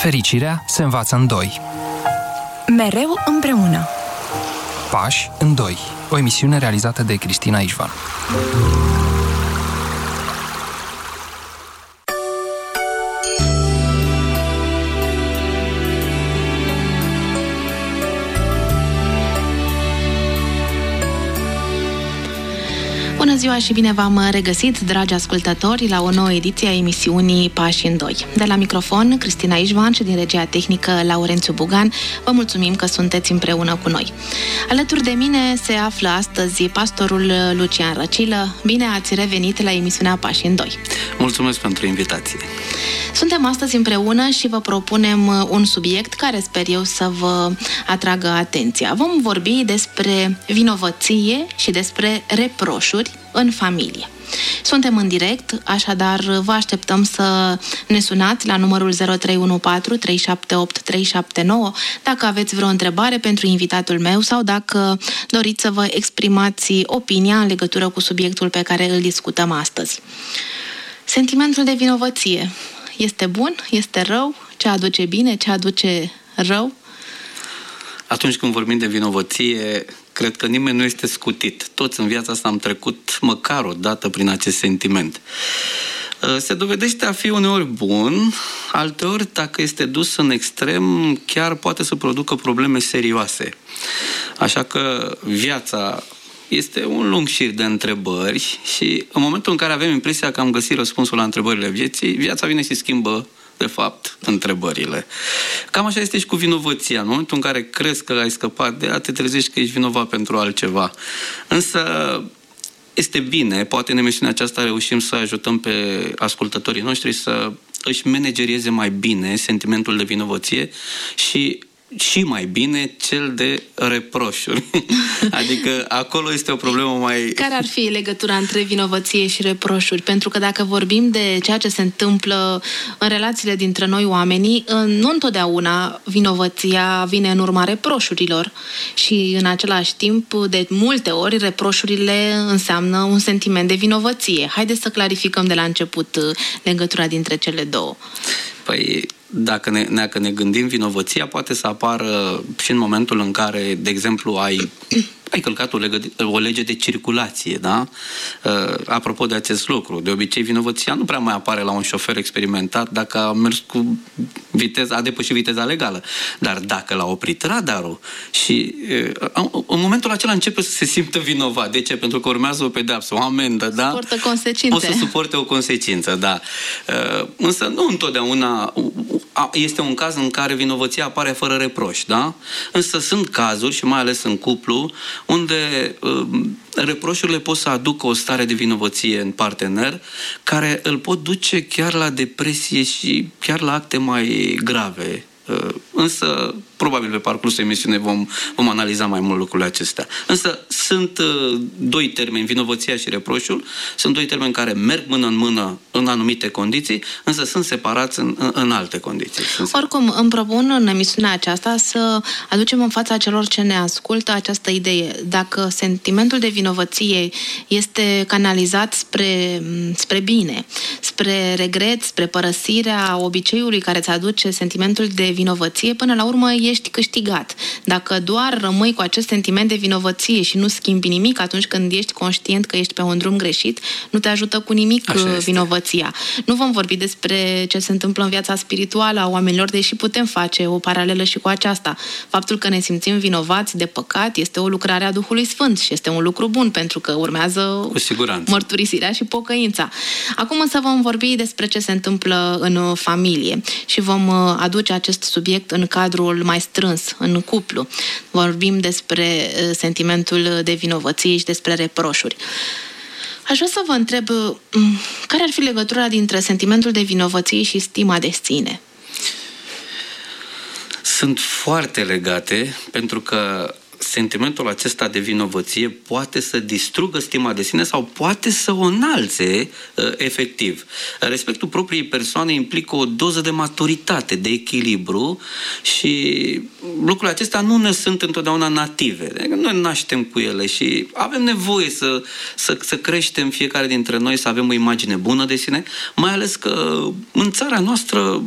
Fericirea se învață în doi. Mereu împreună. Pași în doi. O emisiune realizată de Cristina Ișvan. Bună ziua și bine v-am regăsit, dragi ascultători, la o nouă ediție a emisiunii Pași în doi. De la microfon, Cristina Ișvan și din regia tehnică, Laurențiu Bugan, vă mulțumim că sunteți împreună cu noi. Alături de mine se află astăzi pastorul Lucian Răcilă. Bine ați revenit la emisiunea Pași în doi. Mulțumesc pentru invitație. Suntem astăzi împreună și vă propunem un subiect care sper eu să vă atragă atenția. Vom vorbi despre vinovăție și despre reproșuri în familie. Suntem în direct, așadar vă așteptăm să ne sunați la numărul 0314 378 379 dacă aveți vreo întrebare pentru invitatul meu sau dacă doriți să vă exprimați opinia în legătură cu subiectul pe care îl discutăm astăzi. Sentimentul de vinovăție este bun? Este rău? Ce aduce bine? Ce aduce rău? Atunci când vorbim de vinovăție, cred că nimeni nu este scutit. Toți în viața asta am trecut măcar o dată prin acest sentiment. Se dovedește a fi uneori bun, alteori, dacă este dus în extrem, chiar poate să producă probleme serioase. Așa că viața este un lung șir de întrebări și în momentul în care avem impresia că am găsit răspunsul la întrebările vieții, viața vine și schimbă, de fapt, întrebările. Cam așa este și cu vinovăția. În momentul în care crezi că ai scăpat de ea, te trezești că ești vinovat pentru altceva. Însă este bine, poate în emisiunea aceasta reușim să ajutăm pe ascultătorii noștri să își managerieze mai bine sentimentul de vinovăție și mai bine cel de reproșuri. Adică acolo este o problemă mai... Care ar fi legătura între vinovăție și reproșuri? Pentru că dacă vorbim de ceea ce se întâmplă în relațiile dintre noi oamenii, nu întotdeauna vinovăția vine în urma reproșurilor și în același timp, de multe ori, reproșurile înseamnă un sentiment de vinovăție. Haideți să clarificăm de la început legătura dintre cele două. Păi, dacă ne gândim, vinovăția poate să apară și în momentul în care, de exemplu, ai călcat o lege de circulație, da? Apropo de acest lucru, de obicei vinovăția nu prea mai apare la un șofer experimentat dacă a mers cu a depășit viteza legală. Dar dacă l-a oprit radarul și în momentul acela începe să se simtă vinovat. De ce? Pentru că urmează o pedeapsă, o amendă, da? Suportă consecințe. O să suporte o consecință, da. Însă nu întotdeauna este un caz în care vinovăția apare fără reproș, da? Însă sunt cazuri, și mai ales în cuplu, unde reproșurile pot să aducă o stare de vinovăție în partener care îl pot duce chiar la depresie și chiar la acte mai grave. Însă, probabil pe parcursul emisiunii vom analiza mai mult lucrurile acestea. Însă sunt doi termeni, vinovăția și reproșul, sunt doi termeni care merg mână în mână în anumite condiții, însă sunt separați în alte condiții. Oricum, îmi propun în emisiunea aceasta să aducem în fața celor ce ne ascultă această idee. Dacă sentimentul de vinovăție este canalizat spre bine, spre regret, spre părăsirea obiceiului care îți aduce sentimentul de vinovăție, până la urmă ești câștigat. Dacă doar rămâi cu acest sentiment de vinovăție și nu schimbi nimic atunci când ești conștient că ești pe un drum greșit, nu te ajută cu nimic vinovăția. Nu vom vorbi despre ce se întâmplă în viața spirituală a oamenilor, deși putem face o paralelă și cu aceasta. Faptul că ne simțim vinovați de păcat este o lucrare a Duhului Sfânt și este un lucru bun, pentru că urmează cu siguranță mărturisirea și pocăința. Acum însă vom vorbi despre ce se întâmplă în familie și vom aduce acest subiect în cadrul mai strâns, în cuplu. Vorbim despre sentimentul de vinovăție și despre reproșuri. Aș vrea să vă întreb, care ar fi legătura dintre sentimentul de vinovăție și stima de sine? Sunt foarte legate, pentru că sentimentul acesta de vinovăție poate să distrugă stima de sine sau poate să o înalțe efectiv. Respectul propriei persoane implică o doză de maturitate, de echilibru și lucrurile acestea nu ne sunt întotdeauna native. Noi naștem cu ele și avem nevoie să creștem fiecare dintre noi, să avem o imagine bună de sine, mai ales că în țara noastră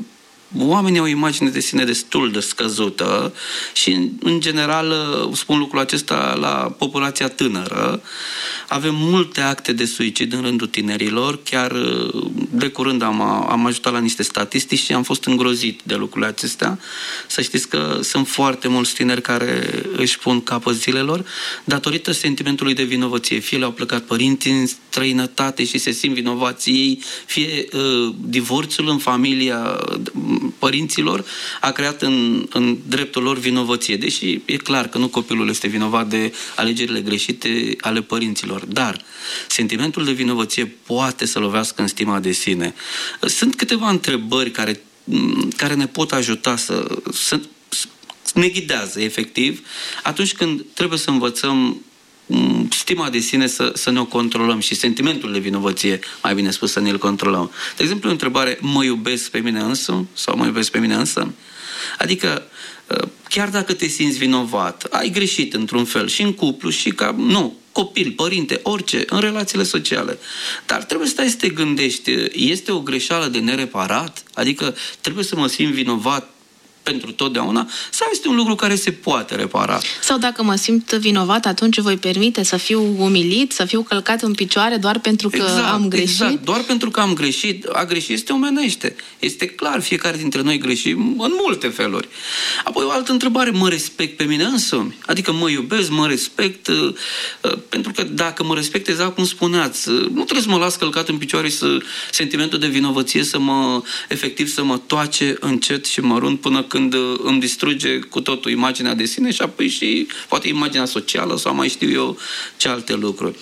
oamenii au o imagine de sine destul de scăzută și, în general, spun lucrul acesta la populația tânără. Avem multe acte de suicid în rândul tinerilor. Chiar de curând am ajutat la niște statistici și am fost îngrozit de lucrurile acestea. Să știți că sunt foarte mulți tineri care își pun capăt zilelor datorită sentimentului de vinovăție. Fie le-au plecat părinții în străinătate și se simt vinovați ei, fie divorțul în familia părinților a creat în dreptul lor vinovăție. Deși e clar că nu copilul este vinovat de alegerile greșite ale părinților. Dar sentimentul de vinovăție poate să lovească în stima de sine. Sunt câteva întrebări care ne pot ajuta să ne ghidează, efectiv, atunci când trebuie să învățăm stima de sine să ne o controlăm și sentimentul de vinovăție, mai bine spus, să ne-l controlăm. De exemplu, o întrebare: mă iubesc pe mine însumi sau mă iubesc pe mine însă? Adică, chiar dacă te simți vinovat, ai greșit într-un fel și în cuplu și copil, părinte, orice, în relațiile sociale. Dar trebuie să stai să te gândești, este o greșeală de nereparat? Adică trebuie să mă simt vinovat pentru totdeauna, sau este un lucru care se poate repara? Sau dacă mă simt vinovat, atunci voi permite să fiu umilit, să fiu călcat în picioare doar pentru că am greșit? Exact, doar pentru că am greșit. A greși este omenește. Este clar, fiecare dintre noi greșim în multe feluri. Apoi o altă întrebare: mă respect pe mine însumi? Adică mă iubesc, mă respect, pentru că dacă mă respect, exact cum spuneați, nu trebuie să mă las călcat în picioare și sentimentul de vinovăție efectiv să mă toace încet și mărunt până când îmi distruge cu totul imaginea de sine și apoi și poate imaginea socială sau mai știu eu ce alte lucruri.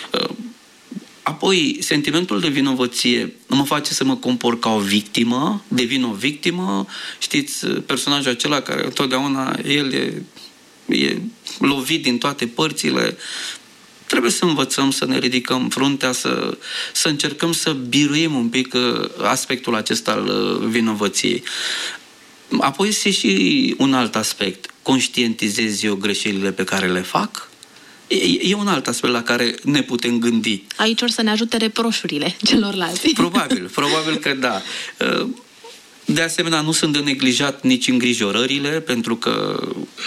Apoi, sentimentul de vinovăție mă face să mă comport ca o victimă, devin o victimă. Știți, personajul acela care întotdeauna el e lovit din toate părțile. Trebuie să învățăm să ne ridicăm fruntea, să încercăm să biruim un pic aspectul acesta al vinovăției. Apoi este și un alt aspect. Conștientizez eu greșelile pe care le fac? E un alt aspect la care ne putem gândi. Aici or să ne ajute reproșurile celorlalți. Probabil că da. De asemenea, nu sunt de neglijat nici îngrijorările, pentru că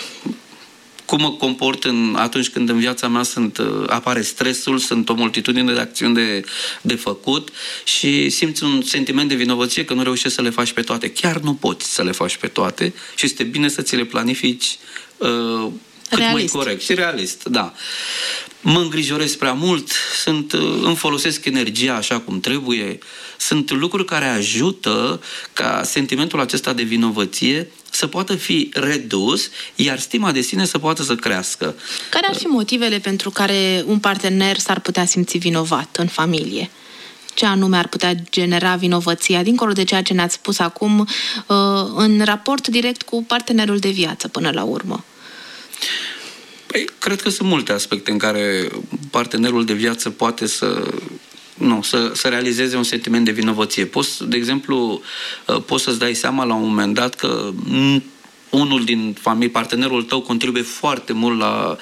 cum mă comport atunci când în viața mea apare stresul, sunt o multitudine de acțiuni de făcut și simți un sentiment de vinovăție că nu reușești să le faci pe toate. Chiar nu poți să le faci pe toate și este bine să ți le planifici cât mai corect și realist. Da. Mă îngrijorez prea mult, îmi folosesc energia așa cum trebuie. Sunt lucruri care ajută ca sentimentul acesta de vinovăție să poată fi redus, iar stima de sine să poată să crească. Care ar fi motivele pentru care un partener s-ar putea simți vinovat în familie? Ce anume ar putea genera vinovăția, dincolo de ceea ce ne-ați spus acum, în raport direct cu partenerul de viață până la urmă? Păi, cred că sunt multe aspecte în care partenerul de viață poate să realizeze un sentiment de vinovăție. De exemplu, poți să-ți dai seama la un moment dat că unul din familie, partenerul tău, contribuie foarte mult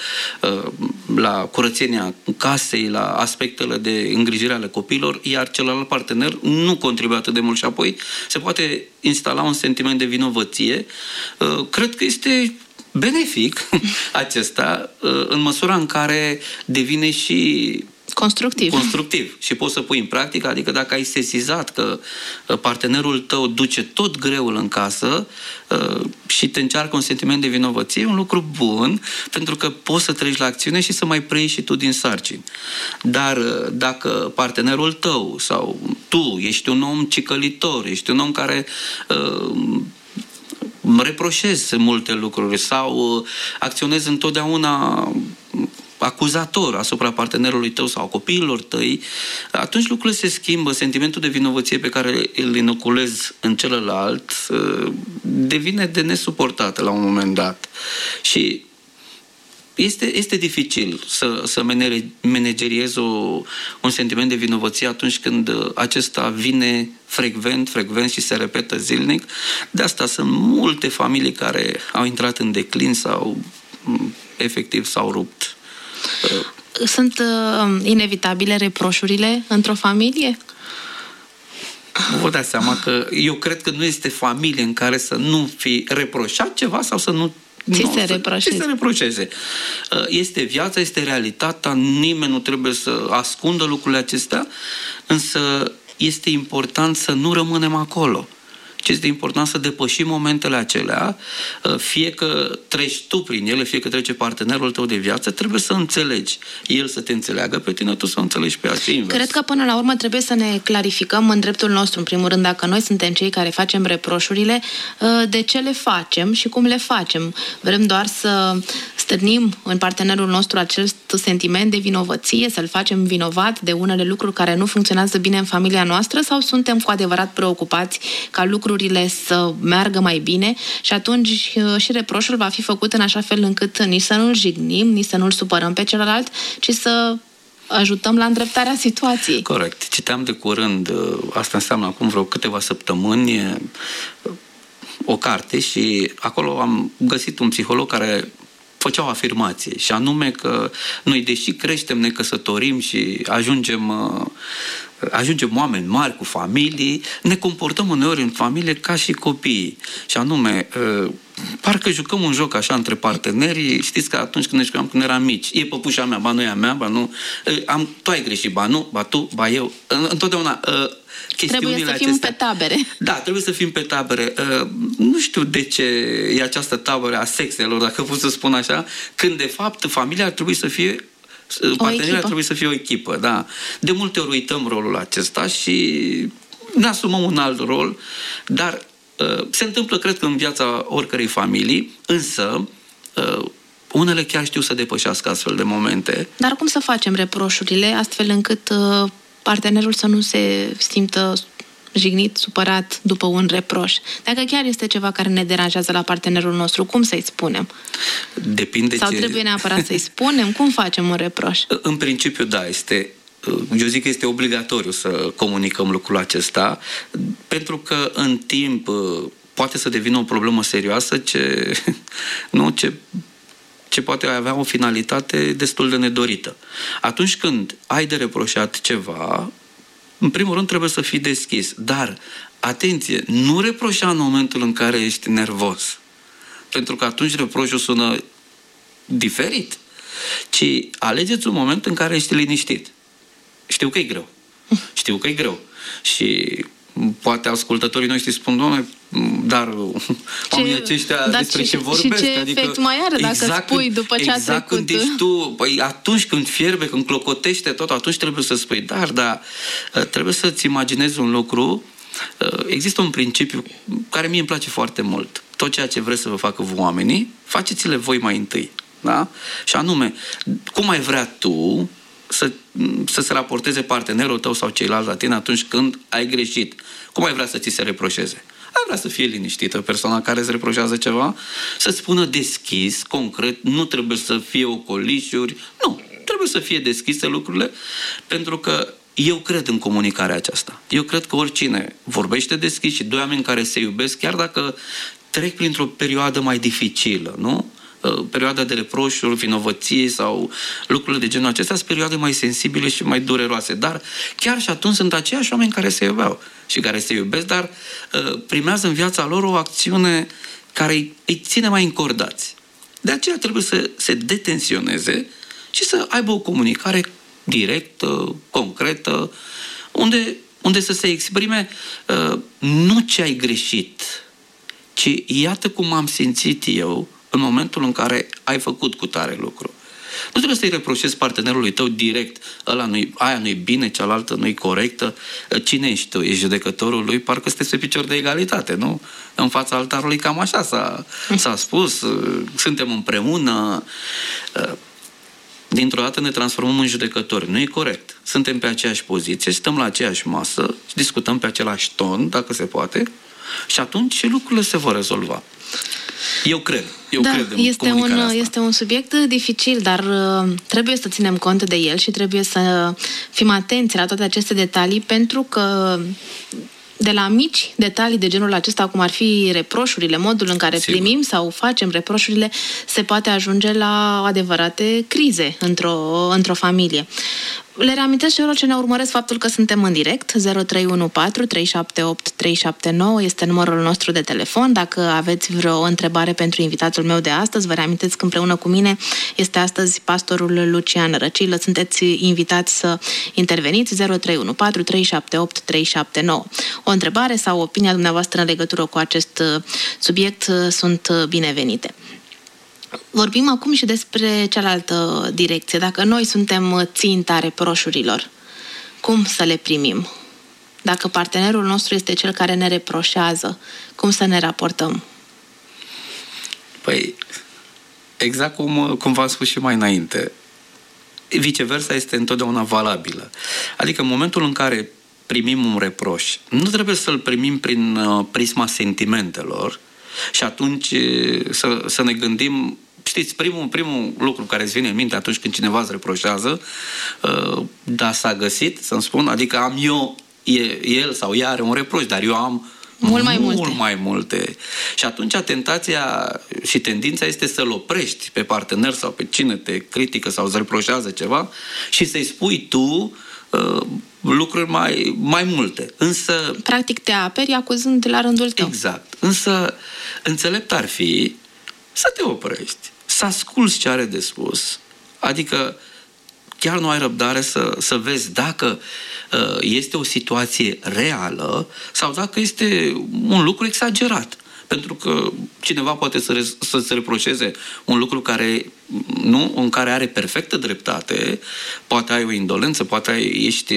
la curățenia casei, la aspectele de îngrijire ale copiilor, iar celălalt partener nu contribuie atât de mult și apoi se poate instala un sentiment de vinovăție. Cred că este benefic acesta în măsura în care devine și constructiv și poți să pui în practică, adică dacă ai sesizat că partenerul tău duce tot greul în casă și te încearcă un sentiment de vinovăție, e un lucru bun, pentru că poți să treci la acțiune și să mai preiei și tu din sarcini. Dar dacă partenerul tău sau tu ești un om cicălitor, ești un om care reproșezi multe lucruri sau acționezi întotdeauna acuzator asupra partenerului tău sau copiilor tăi, atunci lucrurile se schimbă, sentimentul de vinovăție pe care îl inoculezi în celălalt devine de nesuportat la un moment dat. Și este dificil să manageriezi un sentiment de vinovăție atunci când acesta vine frecvent și se repetă zilnic. De asta sunt multe familii care au intrat în declin sau efectiv s-au rupt. Sunt inevitabile reproșurile într-o familie? vă dați seama că eu cred că nu este familie în care să nu fi reproșat ceva sau să nu se reproșeze. Este viața, este realitatea, nimeni nu trebuie să ascundă lucrurile acestea, însă este important să nu rămânem acolo. Ce este important să depășim momentele acelea, fie că treci tu prin ele, fie că trece partenerul tău de viață, trebuie să înțelegi. El să te înțeleagă pe tine, tu să înțelegi pe alții, invers. Cred că până la urmă trebuie să ne clarificăm în dreptul nostru, în primul rând, dacă noi suntem cei care facem reproșurile, de ce le facem și cum le facem. Vrem doar să stârnim în partenerul nostru acest sentiment de vinovăție, să-l facem vinovat de unele lucruri care nu funcționează bine în familia noastră, sau suntem cu adevărat preocupați ca lucrurile să meargă mai bine și atunci și reproșul va fi făcut în așa fel încât nici să nu-l jignim, nici să nu-l supărăm pe celălalt, ci să ajutăm la îndreptarea situației. Corect. Citeam de curând, asta înseamnă acum vreo câteva săptămâni, o carte și acolo am găsit un psiholog care făcea o afirmație și anume că noi, deși creștem, ne căsătorim și ajungem oameni mari cu familii, ne comportăm uneori în familie ca și copiii. Și anume, parcă jucăm un joc așa între parteneri. Știți că atunci când ne jucam când eram mici, e păpușa mea, ba nu e a mea, ba nu, tu ai greșit, ba nu, ba tu, ba eu. Întotdeauna trebuie să fim pe tabere. Da, trebuie să fim pe tabere. Nu știu de ce e această tabără a sexelor, dacă pot să spun așa, când de fapt familia ar trebui să fie partenerii trebuie să fie o echipă, da. De multe ori uităm rolul acesta și ne asumăm un alt rol, dar se întâmplă, cred că, în viața oricărei familii, însă unele chiar știu să depășească astfel de momente. Dar cum să facem reproșurile astfel încât partenerul să nu se simtă jignit, supărat după un reproș? Dacă chiar este ceva care ne deranjează la partenerul nostru, cum să-i spunem? Depinde. Sau trebuie neapărat să-i spunem? Cum facem un reproș? În principiu, da, eu zic că este obligatoriu să comunicăm lucrul acesta, pentru că în timp poate să devină o problemă serioasă ce poate avea o finalitate destul de nedorită. Atunci când ai de reproșat ceva, în primul rând trebuie să fii deschis. Dar, atenție, nu reproșa în momentul în care ești nervos. Pentru că atunci reproșul sună diferit. Ci alegeți un moment în care ești liniștit. Știu că e greu. Știu că e greu. Și poate ascultătorii noștri spun, Doamne, dar oamenii aceștia despre ce vorbesc? Și ce efect mai are dacă spui după ce a trecut? Exact, când ești tu, atunci când fierbe, când clocotește tot, atunci trebuie să spui, dar trebuie să-ți imaginezi un lucru. Există un principiu care mie îmi place foarte mult. Tot ceea ce vreți să vă facă oamenii, faceți-le voi mai întâi. Da? Și anume, cum ai vrea tu să se raporteze partenerul tău sau ceilalți la tine atunci când ai greșit? Cum ai vrea să ți se reproșeze? Ai vrea să fie liniștită persoana care îți reproșează ceva? Să-ți spună deschis, concret, nu trebuie să fie ocolișuri, nu, trebuie să fie deschise lucrurile, pentru că eu cred în comunicarea aceasta. Eu cred că oricine vorbește deschis și doi oameni care se iubesc, chiar dacă trec printr-o perioadă mai dificilă, nu? Perioada de reproșuri, vinovăție sau lucrurile de genul acesta sunt perioade mai sensibile și mai dureroase. Dar chiar și atunci sunt aceiași oameni care se iubeau și care se iubesc, dar primează în viața lor o acțiune care îi ține mai încordați. De aceea trebuie să se detensioneze și să aibă o comunicare directă, concretă, unde să se exprime nu ce ai greșit, ci iată cum am simțit eu în momentul în care ai făcut cu tare lucru. Nu trebuie să-i reproșezi partenerului tău direct, aia nu-i bine, cealaltă nu-i corectă. Cine ești tu? Ești judecătorul lui? Parcă sunteți pe picior de egalitate, nu? În fața altarului cam așa s-a spus. Suntem împreună. Dintr-o dată ne transformăm în judecători. Nu e corect. Suntem pe aceeași poziție, stăm la aceeași masă și discutăm pe același ton, dacă se poate, și atunci lucrurile se vor rezolva. Eu cred în comunicarea asta. Este un subiect dificil, dar trebuie să ținem cont de el și trebuie să fim atenți la toate aceste detalii, pentru că de la mici detalii de genul acesta, cum ar fi reproșurile, modul în care primim sau facem reproșurile, se poate ajunge la adevărate crize într-o familie. Le reamintesc celor ce ne urmăresc faptul că suntem în direct. 0314 378 379 este numărul nostru de telefon. Dacă aveți vreo întrebare pentru invitatul meu de astăzi, vă reamintesc că împreună cu mine este astăzi pastorul Lucian Răcilă. Sunteți invitați să interveniți. 0314 378 379. O întrebare sau opinia dumneavoastră în legătură cu acest subiect sunt binevenite. Vorbim acum și despre cealaltă direcție. Dacă noi suntem ținta reproșurilor, cum să le primim? Dacă partenerul nostru este cel care ne reproșează, cum să ne raportăm? Păi, exact cum v-am spus și mai înainte, viceversa este întotdeauna valabilă. Adică în momentul în care primim un reproș, nu trebuie să-l primim prin prisma sentimentelor și atunci să ne gândim. Știți, primul lucru care îți vine în minte atunci când cineva îți reproșează, da, s-a găsit, să-mi spun, adică am eu, el sau ea are un reproș, dar eu am mult mai multe. Și atunci tentația și tendința este să-l oprești pe partener sau pe cine te critică sau îți reproșează ceva și să-i spui tu lucruri mai multe. Însă, practic te aperi acuzând la rândul tău. Exact. Însă înțelept ar fi să te oprești, să asculți ce are de spus, adică chiar nu ai răbdare să vezi dacă este o situație reală sau dacă este un lucru exagerat. Pentru că cineva poate să-ți reproșeze un lucru în care are perfectă dreptate, poate ai o indolență, poate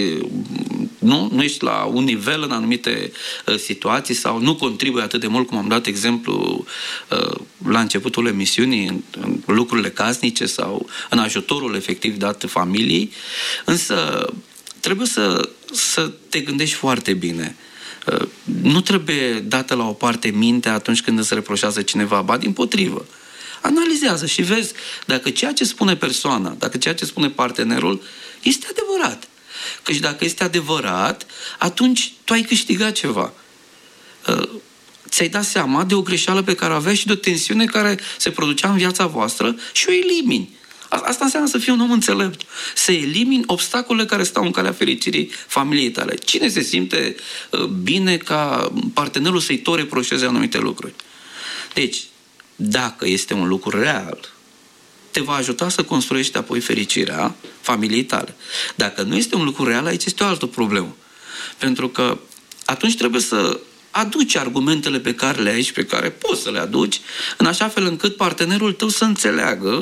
nu ești la un nivel în anumite situații sau nu contribuie atât de mult, cum am dat exemplu la începutul emisiunii, în lucrurile casnice sau în ajutorul efectiv dat familiei, însă trebuie să te gândești foarte bine. Nu trebuie dată la o parte mintea atunci când îți reproșează cineva, ba dimpotrivă. Analizează și vezi dacă ceea ce spune persoana, dacă ceea ce spune partenerul este adevărat. Căci dacă este adevărat, atunci tu ai câștigat ceva. Ți-ai dat seama de o greșeală pe care o aveai și de o tensiune care se producea în viața voastră și o elimini. Asta înseamnă să fii un om înțelept. Să elimini obstacolele care stau în calea fericirii familiei tale. Cine se simte bine ca partenerul să-i tot reproșeze anumite lucruri? Deci, dacă este un lucru real, te va ajuta să construiești apoi fericirea familiei tale. Dacă nu este un lucru real, aici este o altă problemă. Pentru că atunci trebuie să aduci argumentele pe care le ai și pe care poți să le aduci, în așa fel încât partenerul tău să înțeleagă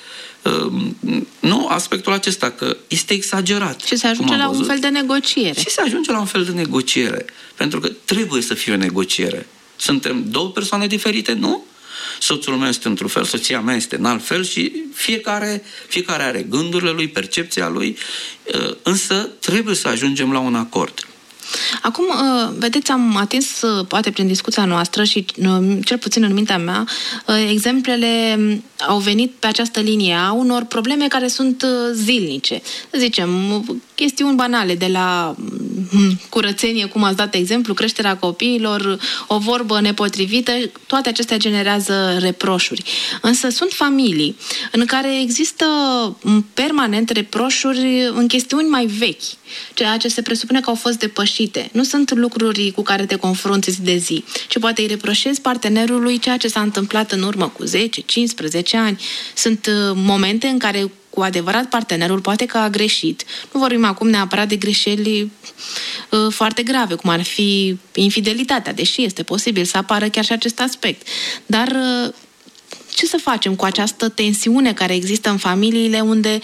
aspectul acesta, că este exagerat. Și se ajunge la un fel de negociere. Și se ajunge la un fel de negociere. Pentru că trebuie să fie o negociere. Suntem două persoane diferite, nu? Soțul meu este într-un fel, soția mea este în alt fel și fiecare are gândurile lui, percepția lui, însă trebuie să ajungem la un acord. Acum, vedeți, am atins, poate prin discuția noastră și cel puțin în mintea mea, exemplele au venit pe această linie a unor probleme care sunt zilnice. Zicem, chestiuni banale, de la curățenie, cum ați dat exemplu, creșterea copiilor, o vorbă nepotrivită, toate acestea generează reproșuri. Însă sunt familii în care există permanent reproșuri în chestiuni mai vechi, ceea ce se presupune că au fost depășite. Nu sunt lucruri cu care te confrunți zi de zi, ci poate îi reproșezi partenerului ceea ce s-a întâmplat în urmă cu 10, 15 ani. Sunt momente în care cu adevărat partenerul poate că a greșit. Nu vorbim acum neapărat de greșeli foarte grave, cum ar fi infidelitatea, deși este posibil să apară chiar și acest aspect. Dar ce să facem cu această tensiune care există în familiile unde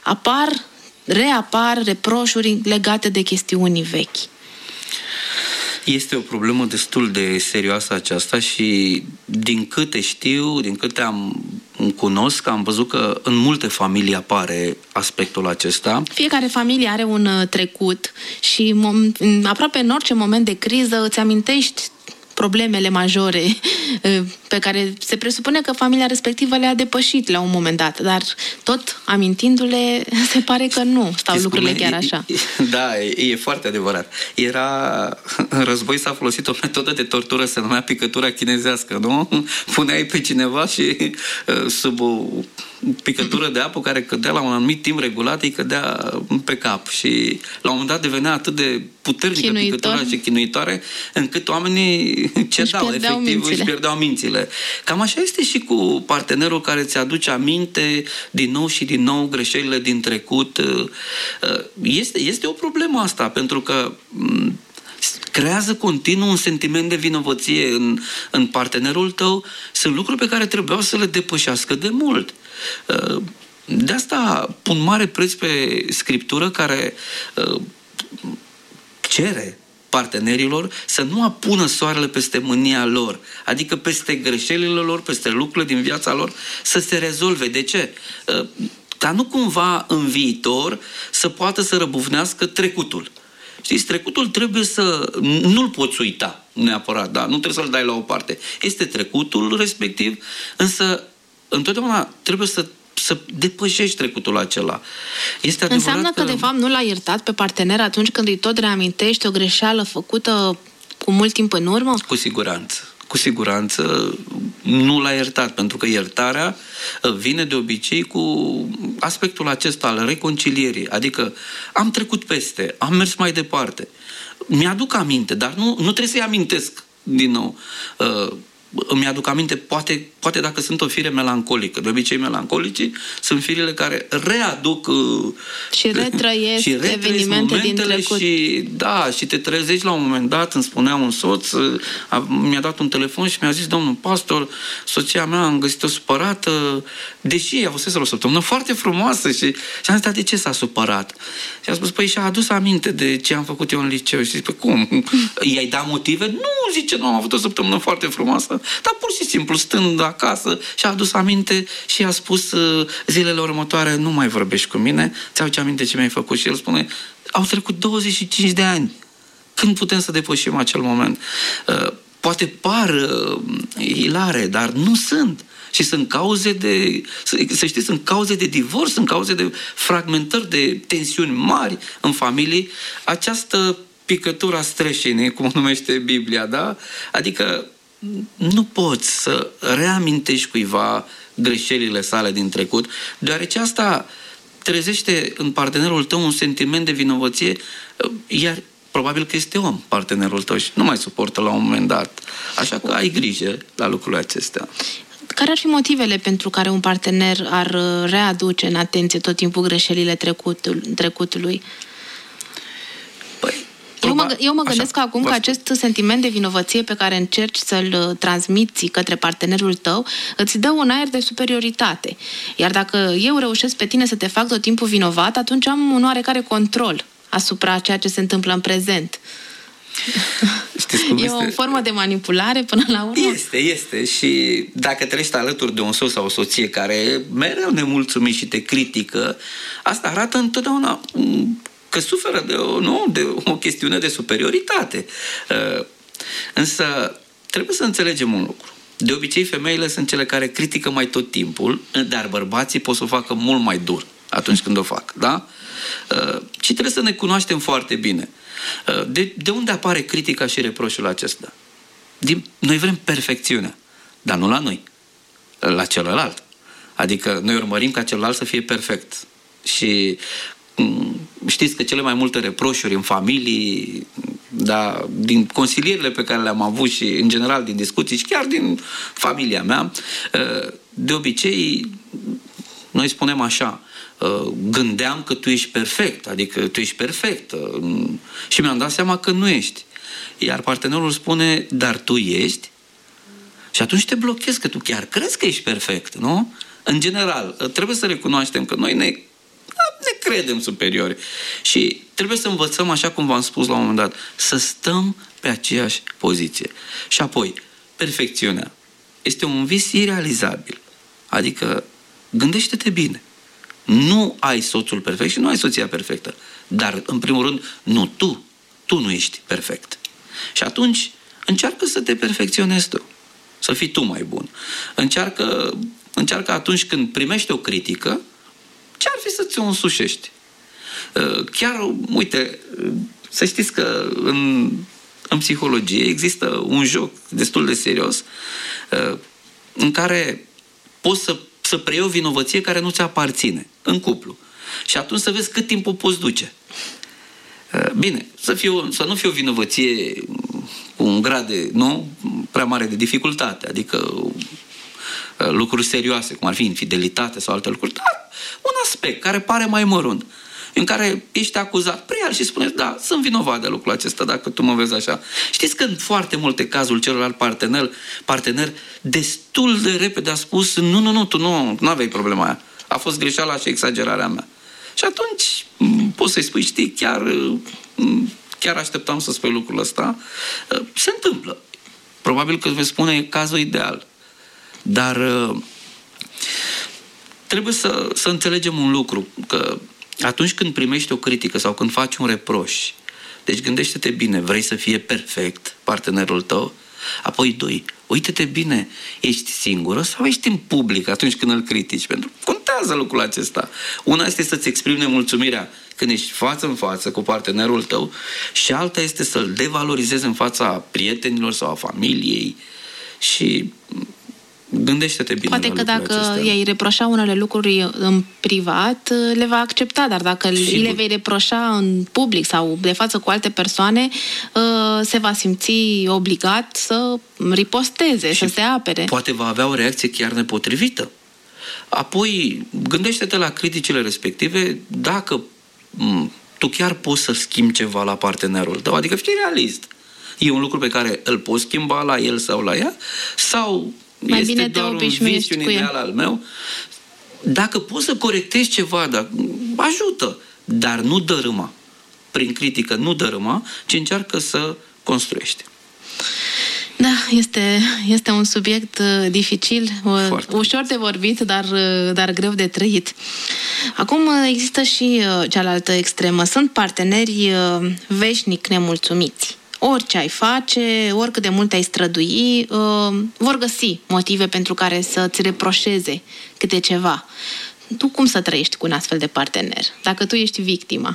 reapar reproșuri legate de chestiuni vechi? Este o problemă destul de serioasă aceasta și din câte știu, din câte cunosc, am văzut că în multe familii apare aspectul acesta. Fiecare familie are un trecut și aproape în orice moment de criză îți amintești problemele majore pe care se presupune că familia respectivă le-a depășit la un moment dat, dar tot amintindu-le, se pare că nu stau lucrurile chiar așa. Da, e foarte adevărat. În război s-a folosit o metodă de tortură, se numea picătura chinezească, nu? Puneai pe cineva și sub o picătură de apă care cădea la un anumit timp regulat, îi cădea pe cap și la un moment dat devenea atât de puternică picătura și chinuitoare încât oamenii cedau, efectiv își pierdeau mințile. Cam așa este și cu partenerul care îți aduce aminte din nou și din nou greșelile din trecut. Este o problemă asta, pentru că creează continuu un sentiment de vinovăție în partenerul tău. Sunt lucruri pe care trebuiau să le depășească de mult. De asta pun mare preț pe Scriptură, care cere partenerilor să nu apună soarele peste mânia lor, adică peste greșelile lor, peste lucrurile din viața lor, să se rezolve. De ce? Dar nu cumva în viitor să poată să răbufnească trecutul. Știți, trecutul trebuie să... nu-l poți uita neapărat, da? Nu trebuie să-l dai la o parte. Este trecutul respectiv, însă întotdeauna trebuie să depășești trecutul acela. Este adevărat. Înseamnă că de fapt nu l-ai iertat pe partener atunci când îi tot reamintești o greșeală făcută cu mult timp în urmă? Cu siguranță. Cu siguranță nu l-a iertat, pentru că iertarea vine de obicei cu aspectul acesta al reconcilierii. Adică am trecut peste, am mers mai departe. Mi-aduc aminte, dar nu trebuie să-i amintesc din nou. Îmi aduc aminte, poate dacă sunt o fire melancolică. De obicei, melancolici sunt firele care readuc și retrăiesc evenimente din trecut. Și te trezești la un moment dat, îmi spunea un soț, mi-a dat un telefon și mi-a zis: domnul pastor, soția mea am găsit-o supărată, deși ea avusese o săptămână foarte frumoasă și am zis: de ce s-a supărat? Și a spus: păi și-a adus aminte de ce am făcut eu în liceu. Și zic: păi cum? I-ai dat motive? Nu, zice, nu, am avut o săptămână foarte frumoasă. Dar pur și simplu, stând acasă, și-a adus aminte și a spus zilele următoare: nu mai vorbești cu mine, ți-au aminte ce mi-ai făcut. Și el spune: au trecut 25 de ani. Când putem să depășim acel moment? Poate par hilare, dar nu sunt. Și sunt cauze de, să știți, sunt cauze de divorț, sunt cauze de fragmentări, de tensiuni mari în familii. Această picătură a streșinii, cum o numește Biblia, da? Adică nu poți să reamintești cuiva greșelile sale din trecut, deoarece asta trezește în partenerul tău un sentiment de vinovăție, iar probabil că este om partenerul tău și nu mai suportă la un moment dat. Așa că ai grijă la lucrurile acestea. Care ar fi motivele pentru care un partener ar readuce în atenție tot timpul greșelile trecutului? Eu mă gândesc acum că acest sentiment de vinovăție pe care încerci să-l transmiți către partenerul tău îți dă un aer de superioritate. Iar dacă eu reușesc pe tine să te fac tot timpul vinovat, atunci am un oarecare control asupra ceea ce se întâmplă în prezent. E o formă de manipulare până la urmă? Este. Și dacă trăiești alături de un soț sau o soție care e mereu nemulțumit și te critică, asta arată întotdeauna că suferă de o chestiune de superioritate. Însă trebuie să înțelegem un lucru. De obicei, femeile sunt cele care critică mai tot timpul, dar bărbații pot să o facă mult mai dur atunci când o fac, da? Și trebuie să ne cunoaștem foarte bine. De unde apare critica și reproșul acesta? Noi vrem perfecțiunea, dar nu la noi, la celălalt. Adică noi urmărim ca celălalt să fie perfect. Și știți că cele mai multe reproșuri în familii, da, din consilierile pe care le-am avut și în general din discuții și chiar din familia mea, de obicei noi spunem așa: gândeam că tu ești perfect, adică tu ești perfect, și mi-am dat seama că nu ești. Iar partenerul spune: dar tu ești? Și atunci te blochezi, că tu chiar crezi că ești perfect, nu? În general, trebuie să recunoaștem că noi ne credem superiori și trebuie să învățăm, așa cum v-am spus la un moment dat, să stăm pe aceeași poziție. Și apoi, perfecțiunea este un vis irealizabil. Adică, gândește-te bine. Nu ai soțul perfect și nu ai soția perfectă. Dar, în primul rând, tu nu ești perfect. Și atunci Încearcă să te perfecționezi tu, să fii tu mai bun. Încearcă atunci când primești o critică, ce-ar fi să ți-o însușești? Chiar, uite, să știți că în psihologie există un joc destul de serios în care poți să preiei o vinovăție care nu ți aparține în cuplu. Și atunci să vezi cât timp o poți duce. Bine, să nu fie o vinovăție cu un grad prea mare de dificultate, adică lucruri serioase, cum ar fi infidelitate sau alte lucruri, dar un aspect care pare mai mărunt, în care ești acuzat, preia și spuneți, da, sunt vinovat de lucrul acesta, dacă tu mă vezi așa. Știți că în foarte multe cazuri celălalt partener destul de repede a spus, nu, tu nu aveai problema aia. A fost greșeala și exagerarea mea. Și atunci poți să-i spui, știi, chiar așteptam să spui lucrul ăsta. Se întâmplă. Probabil că îți vei spune cazul ideal. Dar trebuie să înțelegem un lucru, că atunci când primești o critică sau când faci un reproș, deci gândește-te bine, vrei să fie perfect partenerul tău? Apoi, 2, uite-te bine, ești singură sau ești în public atunci când îl critici? Pentru că contează lucrul acesta. Una este să-ți exprimi nemulțumirea când ești față în față cu partenerul tău și alta este să-l devalorizezi în fața prietenilor sau a familiei și gândește-te bine. Poate că dacă i-ai reproșa unele lucruri în privat, le va accepta, dar dacă le vei reproșa în public sau de față cu alte persoane, se va simți obligat să riposteze, să se apere. Poate va avea o reacție chiar nepotrivită. Apoi, gândește-te la criticile respective dacă tu chiar poți să schimbi ceva la partenerul tău, adică fii realist. E un lucru pe care îl poți schimba la el sau la ea? Sau mai este bine doar un vis, un ideal al meu? Dacă poți să corectezi ceva, ajută, dar nu dărâma. Prin critică nu dărâma, ci încearcă să construiești. Da, este un subiect dificil, ușor de vorbit, dar greu de trăit. Acum există și cealaltă extremă. Sunt parteneri veșnic nemulțumiți. Orice ai face, oricât de mult ai strădui, vor găsi motive pentru care să-ți reproșeze câte ceva. Tu cum să trăiești cu un astfel de partener, dacă tu ești victima?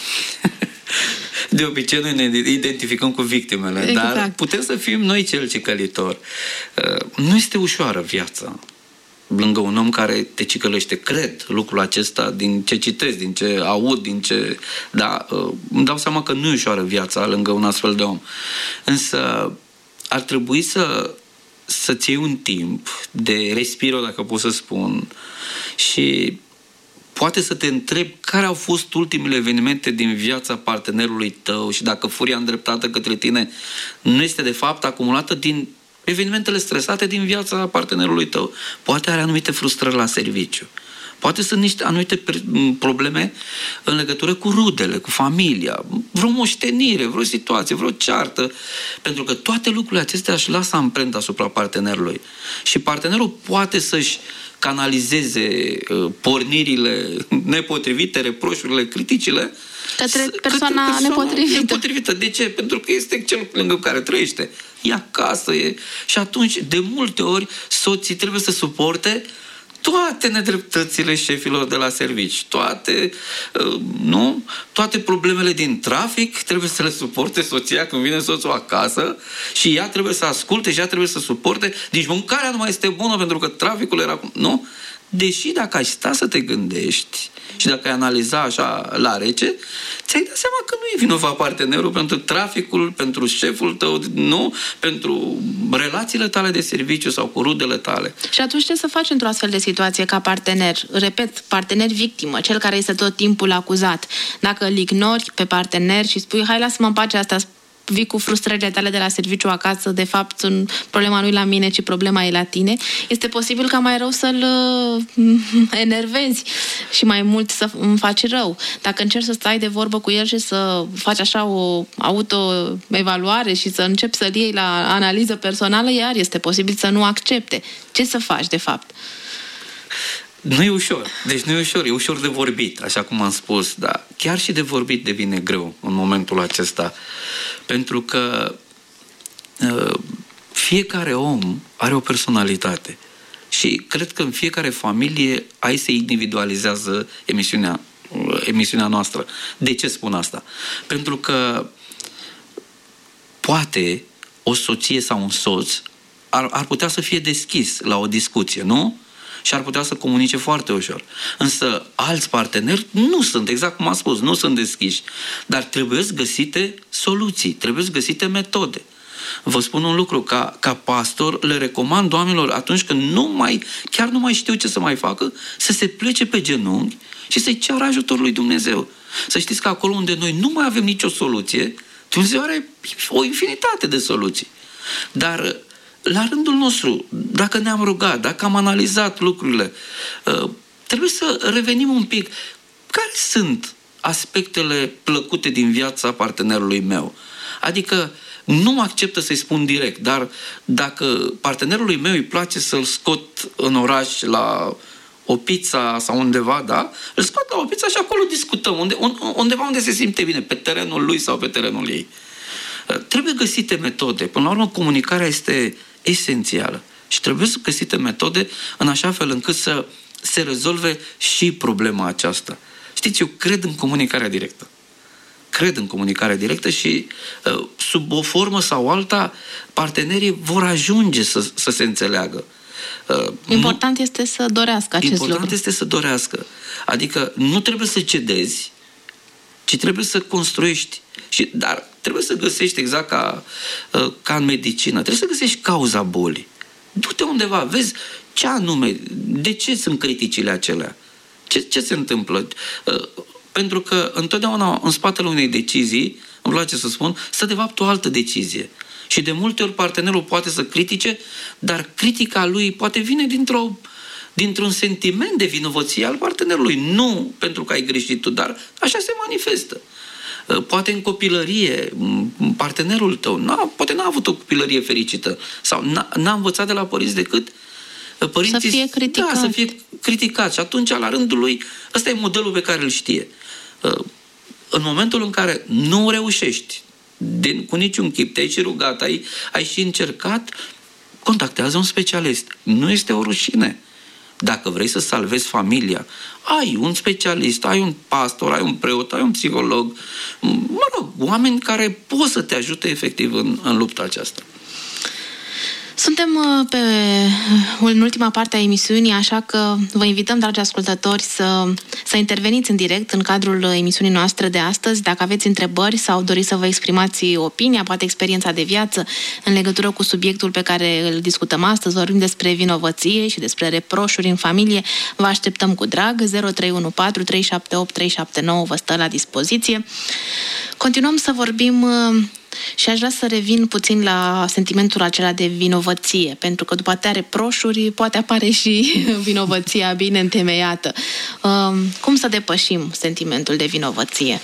De obicei noi ne identificăm cu victimele, exact. Dar putem să fim noi cel cicălitor. Nu este ușoară viața lângă un om care te cicălește. Cred lucrul acesta din ce citesc, din ce aud, Da, îmi dau seama că nu e ușoară viața lângă un astfel de om. Însă ar trebui să-ți iei un timp de respiro, dacă pot să spun, și poate să te întrebi care au fost ultimele evenimente din viața partenerului tău și dacă furia îndreptată către tine nu este de fapt acumulată din evenimentele stresate din viața partenerului tău. Poate are anumite frustrări la serviciu. Poate sunt niște anumite probleme în legătură cu rudele, cu familia, vreo moștenire, vreo situație, vreo ceartă. Pentru că toate lucrurile acestea își lasă amprenta asupra partenerului. Și partenerul poate să-și canalizeze pornirile nepotrivite, reproșurile, criticile către persoana nepotrivită. De ce? Pentru că este cel lângă care trăiește. E acasă. Și atunci, de multe ori, soții trebuie să suporte toate nedreptățile șefilor de la servici, toate problemele din trafic trebuie să le suporte soția când vine soțul acasă și ea trebuie să asculte și ea trebuie să suporte. Deci mâncarea nu mai este bună pentru că traficul era... Nu? Deși dacă ai sta să te gândești și dacă ai analiza așa la rece, ți-ai dat seama că nu e vinovat partenerul pentru traficul, pentru șeful tău, nu, pentru relațiile tale de serviciu sau cu rudele tale. Și atunci ce să faci într-o astfel de situație ca partener? Repet, partener victimă, cel care este tot timpul acuzat. Dacă îl ignori pe partener și spui, hai, lasă-mă în pace, asta vii cu frustrările tale de la serviciu acasă, de fapt problema nu e la mine, ci problema e la tine, este posibil ca mai rău să-l enervezi și mai mult să îmi faci rău. Dacă încerci să stai de vorbă cu el și să faci așa o autoevaluare și să începi să-l iei la analiză personală, iar este posibil să nu accepte. Ce să faci, de fapt? Nu e ușor. Deci nu e ușor. E ușor de vorbit, așa cum am spus, dar chiar și de vorbit devine greu în momentul acesta. Pentru că fiecare om are o personalitate și cred că în fiecare familie aici se individualizează emisiunea noastră. De ce spun asta? Pentru că poate o soție sau un soț ar putea să fie deschis la o discuție, nu? Și ar putea să comunice foarte ușor. Însă alți parteneri nu sunt, exact cum am spus, nu sunt deschiși. Dar trebuie găsite soluții, trebuie găsite metode. Vă spun un lucru, ca pastor le recomand oamenilor atunci când chiar nu mai știu ce să mai facă, să se plece pe genunchi și să-i ceară ajutorul lui Dumnezeu. Să știți că acolo unde noi nu mai avem nicio soluție, Dumnezeu are o infinitate de soluții. Dar la rândul nostru, dacă ne-am rugat, dacă am analizat lucrurile, trebuie să revenim un pic. Care sunt aspectele plăcute din viața partenerului meu? Adică nu mă acceptă să-i spun direct, dar dacă partenerului meu îi place să-l scot în oraș la o pizza sau undeva, da? Îl scot la o pizza și acolo discutăm, undeva unde se simte bine, pe terenul lui sau pe terenul ei. Trebuie găsite metode. Până la urmă, comunicarea este esențială și trebuie să găsite metode în așa fel încât să se rezolve și problema aceasta. Știți, eu cred în comunicarea directă. Cred în comunicarea directă și sub o formă sau alta partenerii vor ajunge să se înțeleagă. Important este să dorească acest lucru. Important este să dorească. Adică nu trebuie să cedezi, ci trebuie să construiești. Dar trebuie să găsești exact ca în medicină. Trebuie să găsești cauza bolii. Du-te undeva, vezi ce anume, de ce sunt criticile acelea. Ce se întâmplă? Pentru că întotdeauna în spatele unei decizii, îmi place să spun, stă de fapt o altă decizie. Și de multe ori partenerul poate să critique, dar critica lui poate vine dintr-un sentiment de vinovăție al partenerului. Nu pentru că ai greșit tu, dar așa se manifestă. Poate în copilărie, partenerul tău poate n-a avut o copilărie fericită sau n-a învățat de la părinți decât părinții să fie criticat. Da, să fie criticat. Și atunci, la rândul lui, ăsta e modelul pe care îl știe. În momentul în care nu reușești cu niciun chip, te-ai și rugat, ai și încercat, contactează un specialist. Nu este o rușine. Dacă vrei să salvezi familia, ai un specialist, ai un pastor, ai un preot, ai un psiholog, mă rog, oameni care pot să te ajute efectiv în lupta aceasta. Suntem în ultima parte a emisiunii, așa că vă invităm, dragi ascultători, să interveniți în direct în cadrul emisiunii noastre de astăzi. Dacă aveți întrebări sau doriți să vă exprimați opinia, poate experiența de viață în legătură cu subiectul pe care îl discutăm astăzi, vorbim despre vinovăție și despre reproșuri în familie, vă așteptăm cu drag. 0314 378 379 vă stă la dispoziție. Continuăm să vorbim și aș vrea să revin puțin la sentimentul acela de vinovăție, pentru că după atâtea reproșuri poate apare și vinovăția bine întemeiată. Cum să depășim sentimentul de vinovăție?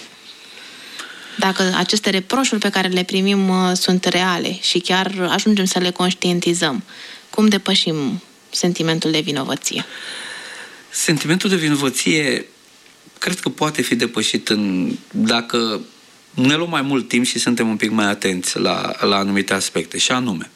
Dacă aceste reproșuri pe care le primim sunt reale și chiar ajungem să le conștientizăm, cum depășim sentimentul de vinovăție? Sentimentul de vinovăție cred că poate fi depășit dacă ne luăm mai mult timp și suntem un pic mai atenți la anumite aspecte. Și anume,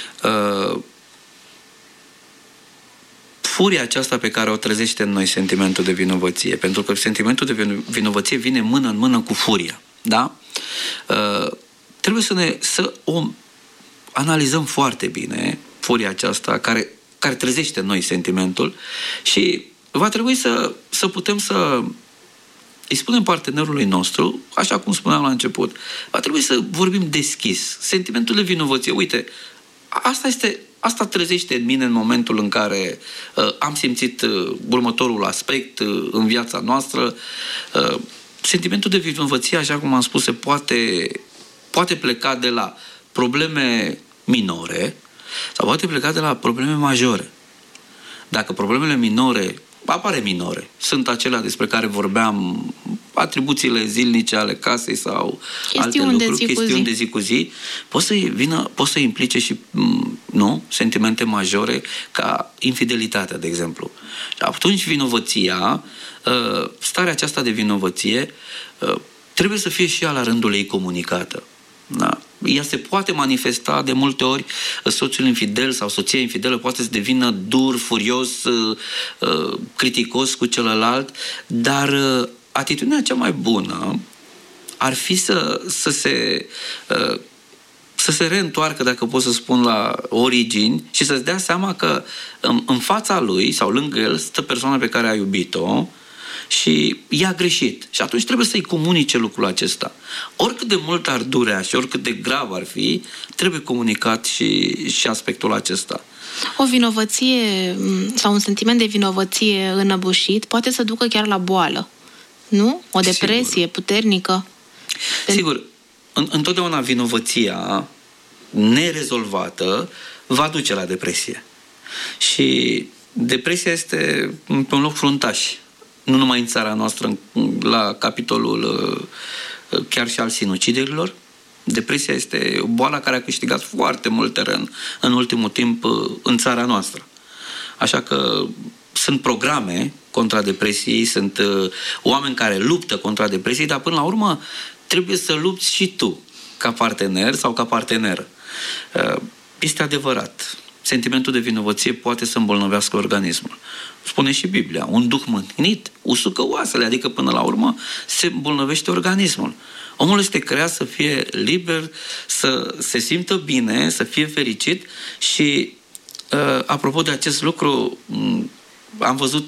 furia aceasta pe care o trezește în noi sentimentul de vinovăție, pentru că sentimentul de vinovăție vine mână în mână cu furia, da? Trebuie să o analizăm foarte bine, furia aceasta care trezește în noi sentimentul și va trebui să putem să îi spunem partenerului nostru, așa cum spuneam la început, va trebui să vorbim deschis. Sentimentul de vinovăție, uite, asta trezește în mine în momentul în care am simțit următorul aspect în viața noastră. Sentimentul de vinovăție, așa cum am spus, se poate pleca de la probleme minore sau poate pleca de la probleme majore. Dacă problemele minore sunt acelea despre care vorbeam, atribuțiile zilnice ale casei sau alte lucruri, chestiuni de zi cu zi, pot să implice și sentimente majore ca infidelitatea, de exemplu. Și atunci vinovăția, starea aceasta de vinovăție, trebuie să fie și ea la rândul ei comunicată. Da? ea se poate manifesta de multe ori, soțul infidel sau soția infidelă poate să devină dur, furios, criticos cu celălalt, dar atitudinea cea mai bună ar fi să se reîntoarcă, dacă pot să spun, la origini și să-ți dea seama că în fața lui sau lângă el stă persoana pe care a iubit-o și i-a greșit. Și atunci trebuie să-i comunice lucrul acesta. Oricât de mult ar durea și oricât de grav ar fi, trebuie comunicat și aspectul acesta. O vinovăție sau un sentiment de vinovăție înăbușit poate să ducă chiar la boală, nu? O depresie puternică. Sigur, întotdeauna vinovăția nerezolvată va duce la depresie. Și depresia este pe un loc fruntaș. Nu numai în țara noastră, la capitolul chiar și al sinuciderilor. Depresia este o boală care a câștigat foarte mult teren în ultimul timp în țara noastră. Așa că sunt programe contra depresiei, sunt oameni care luptă contra depresiei, dar până la urmă trebuie să lupți și tu, ca partener sau ca parteneră. Este adevărat. Sentimentul de vinovăție poate să îmbolnăvească organismul. Spune și Biblia, un duh mâhnit usucă oasele, adică până la urmă se îmbolnăvește organismul. Omul este creat să fie liber, să se simtă bine, să fie fericit și apropo de acest lucru, am văzut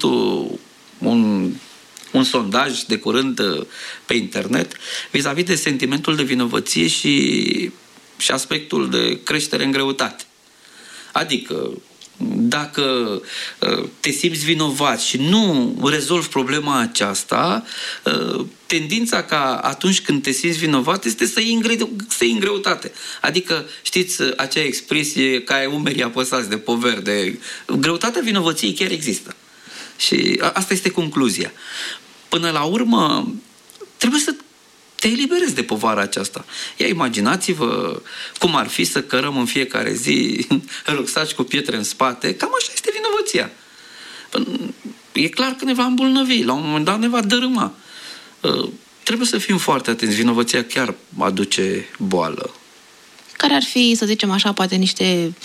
un sondaj de curând pe internet vis-a-vis de sentimentul de vinovăție și aspectul de creștere în greutate. Adică, dacă te simți vinovat și nu rezolvi problema aceasta, tendința ca atunci când te simți vinovat este să iei în greutate. Adică, știți, acea expresie ca ai umerii apăsați de poveri, de greutatea vinovăției chiar există. Și asta este concluzia. Până la urmă, trebuie să te eliberezi de povara aceasta. Ia imaginați-vă cum ar fi să cărăm în fiecare zi rucsaci cu pietre în spate. Cam așa este vinovăția. E clar că ne va îmbolnăvi, la un moment dat ne va dărâma. Trebuie să fim foarte atenți. Vinovăția chiar aduce boală. Care ar fi, să zicem așa, poate niște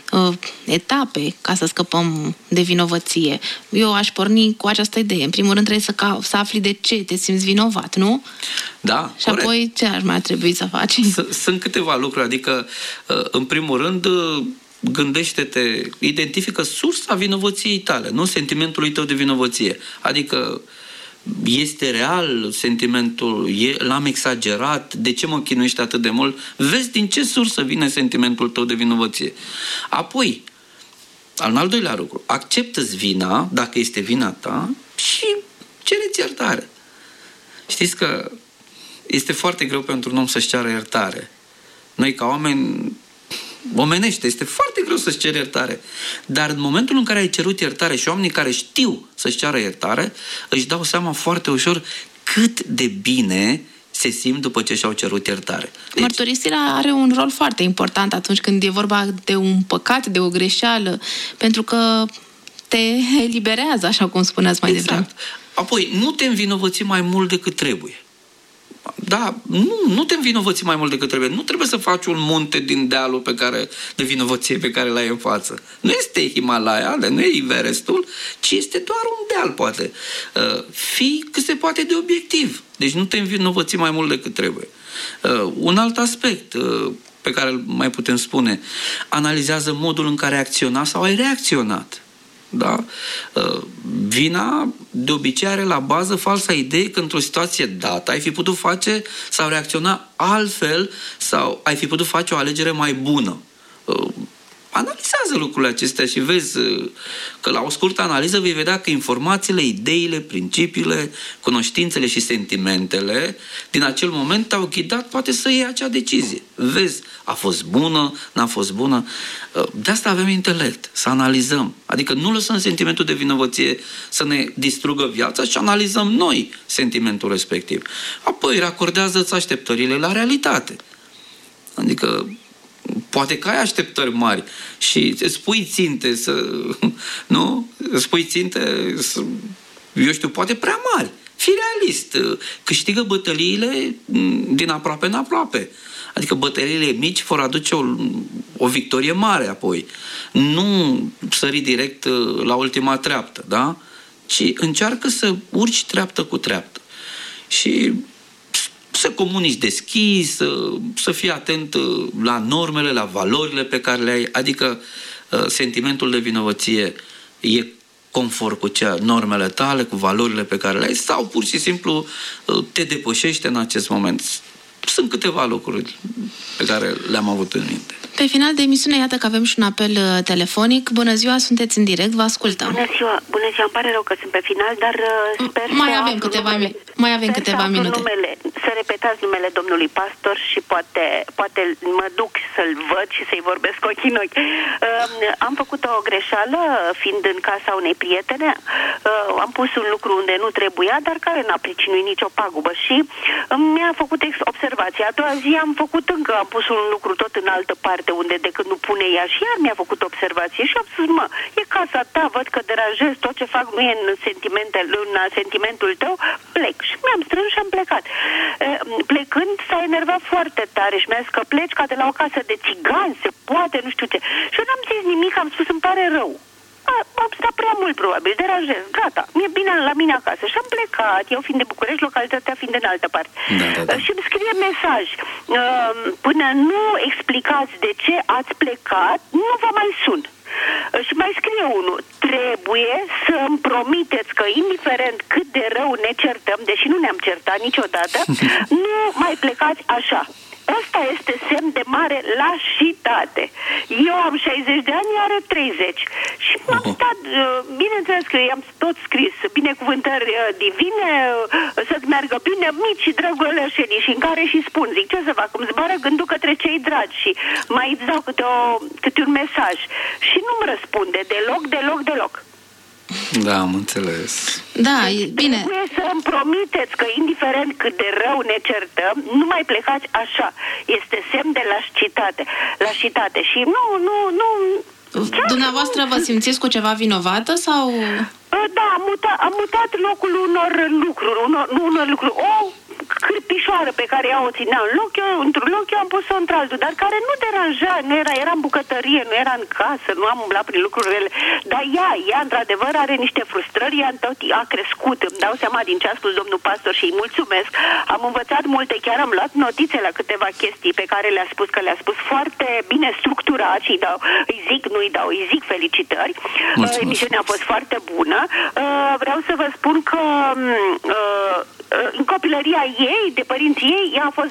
etape ca să scăpăm de vinovăție? Eu aș porni cu această idee. În primul rând trebuie să afli de ce te simți vinovat, nu? Da, și corect. Apoi ce ar mai trebui să faci? Sunt câteva lucruri, adică în primul rând gândește-te, identifică sursa vinovăției tale, nu sentimentului tău de vinovăție. Adică este real sentimentul, l-am exagerat, de ce mă chinuiește atât de mult? Vezi din ce sursă vine sentimentul tău de vinovăție. Apoi, al doilea lucru, acceptă-ți vina, dacă este vina ta, și cere-ți iertare. Știți că este foarte greu pentru un om să-și ceară iertare. Noi, ca oameni omenește, este foarte greu să-și ceri iertare. Dar în momentul în care ai cerut iertare și oamenii care știu să-și ceară iertare, își dau seama foarte ușor cât de bine se simt după ce și-au cerut iertare. Deci, mărturisirea are un rol foarte important atunci când e vorba de un păcat, de o greșeală, pentru că te eliberează, așa cum spuneați mai devreme. Apoi, nu te învinovăți mai mult decât trebuie. Da, nu te învinovăți mai mult decât trebuie. Nu trebuie să faci un munte din dealul de vinovăție pe care l-ai în față. Nu este Himalaya, nu e Everestul, ci este doar un deal, poate. Fii cât se poate de obiectiv. Deci nu te învinovăți mai mult decât trebuie. Un alt aspect pe care îl mai putem spune, analizează modul în care ai acționat sau ai reacționat. Da? Vina de obicei are la bază falsa idee că într-o situație dată ai fi putut face sau reacționa altfel sau ai fi putut face o alegere mai bună. Analizează lucrurile acestea și vezi că la o scurtă analiză vei vedea că informațiile, ideile, principiile, cunoștințele și sentimentele din acel moment te-au ghidat poate să iei acea decizie. Vezi, a fost bună, n-a fost bună. De asta avem intelect, să analizăm. Adică nu lăsăm sentimentul de vinovăție să ne distrugă viața și analizăm noi sentimentul respectiv. Apoi racordează-ți așteptările la realitate. Adică poate că ai așteptări mari și îți pui ținte nu? Îți pui ținte, eu știu, poate prea mari. Fii realist. Câștigă bătăliile din aproape în aproape. Adică bătăliile mici vor aduce o victorie mare apoi. Nu sări direct la ultima treaptă, da? Ci încearcă să urci treaptă cu treaptă. Și să comunici deschis, să fii atent la normele, la valorile pe care le ai, adică sentimentul de vinovăție e conform cu normele tale, cu valorile pe care le ai, sau pur și simplu te depășește în acest moment. Sunt câteva lucruri pe care le-am avut în minte. Pe final de emisiune, iată că avem și un apel telefonic. Bună ziua, sunteți în direct, vă ascultăm. Bună ziua, îmi pare rău că sunt pe final, dar sper mai avem câteva minute. Să repetați numele domnului pastor și poate mă duc să-l văd și să-i vorbesc ochii în ochi. Am făcut o greșeală, fiind în casa unei prietene, am pus un lucru unde nu trebuia, dar care n-a pricinuit nicio pagubă și mi-a făcut observație. A doua zi am pus un lucru tot în altă parte, unde decât nu pune ea, și iar mi-a făcut observație și am spus, e casa ta, văd că deranjez, tot ce fac nu e în sentimentul tău, plec. Și mi-am strâns și am plecat. Plecând s-a enervat foarte tare și mi-a zis că pleci ca de la o casă de țigani, se poate, nu știu ce. Și eu n-am zis nimic, am spus, îmi pare rău. Am stat prea mult, probabil, deranjez, gata, mi-e bine la mine acasă. Și am plecat, eu fiind de București, localitatea fiind în altă parte. Da. Și îmi scrie mesaj, până nu explicați de ce ați plecat, nu vă mai sun. Și mai scrie unul, trebuie să îmi promiteți că indiferent cât de rău ne certăm, deși nu ne-am certat niciodată, nu mai plecați așa. Asta este semn de mare lașitate. Eu am 60 de ani, are 30. Și am stat, bineînțeles că i-am tot scris binecuvântări divine, să-ți meargă bine, mici și drăgălășenii, și în care și spun, zic, ce să fac, îmi zboară gândul către cei dragi și mai îți dau câte un mesaj. Și nu-mi răspunde deloc. Da, am înțeles. Da, e bine. Trebuie să îmi promiteți că indiferent cât de rău ne certăm, nu mai plecați așa. Este semn de lașitate. Și nu. Dumneavoastră vă simțiți cu ceva vinovată sau? Da, am mutat locul unor lucruri. O cârpișoară pe care ea o ținea într-un loc, eu am pus-o într-altul, dar care nu deranja, era în bucătărie, nu era în casă, nu am umblat prin lucrurile, dar ea într-adevăr are niște frustrări, a crescut, îmi dau seama din ce a spus domnul pastor și îi mulțumesc, am învățat multe, chiar am luat notițe la câteva chestii pe care le-a spus foarte bine structurat și îi zic felicitări. Emisiunea a fost foarte bună. Vreau să vă spun că în copilăria ei, de părinții ei, ea a fost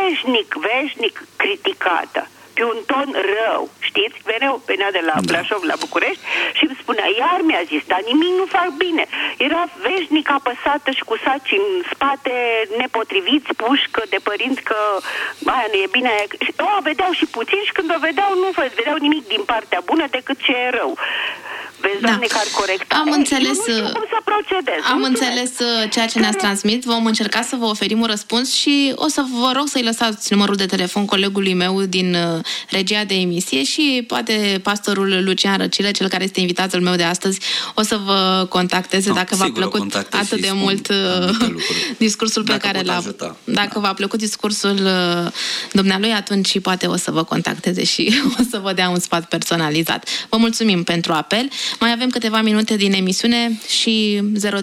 veșnic criticată. Pe un ton rău, știți? Venea de la Brașov la București și îmi spunea, iar mi-a zis, dar nimic nu fac bine. Era veșnic apăsată și cu saci în spate nepotriviți, pușcă de părinți că aia nu e bine. O vedeau și puțin și când o vedeau, nu vedeau nimic din partea bună decât ce e rău. Vezi, doamne, că ar corecta. Am înțeles. Nu știu cum să procedez. Am înțeles ceea ce ne-ați transmis. Vom încerca să vă oferim un răspuns și o să vă rog să-i lăsați numărul de telefon colegului meu din regia de emisie și poate pastorul Lucian Răcilă, cel care este invitatul meu de astăzi, o să vă contacteze dacă v-a plăcut atât de mult discursul pe care l-a... Dacă v-a plăcut discursul dumnealui, atunci poate o să vă contacteze și o să vă dea un sfat personalizat. Vă mulțumim pentru apel. Mai avem câteva minute din emisiune și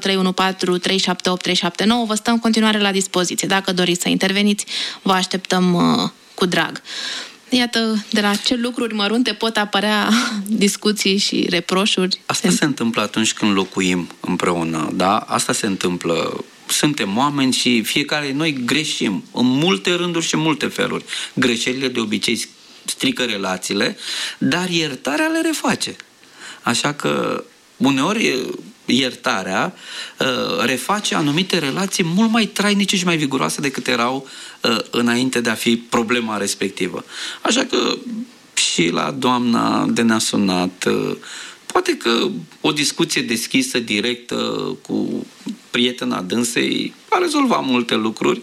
0314 378 379 vă stă în continuare la dispoziție. Dacă doriți să interveniți, vă așteptăm cu drag. Iată, de la ce lucruri mărunte pot apărea discuții și reproșuri. Asta se întâmplă atunci când locuim împreună, da? Asta se întâmplă. Suntem oameni și fiecare noi greșim în multe rânduri și în multe feluri. Greșelile de obicei strică relațiile, dar iertarea le reface. Așa că uneori iertarea reface anumite relații mult mai trainice și mai viguroase decât erau înainte de a fi problema respectivă. Așa că și la doamna de ne-a sunat, poate că o discuție deschisă, directă, cu prietena dânsei a rezolvat multe lucruri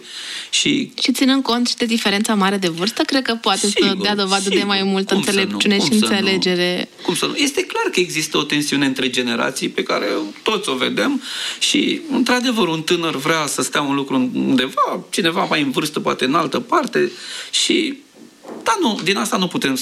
și ținând cont și de diferența mare de vârstă, cred că poate să dea dovadă de mai multă înțelepciune și înțelegere. Cum să nu? Este clar că există o tensiune între generații pe care toți o vedem și, într-adevăr, un tânăr vrea să stea un lucru undeva, cineva mai în vârstă, poate în altă parte și Dar nu, din asta nu putem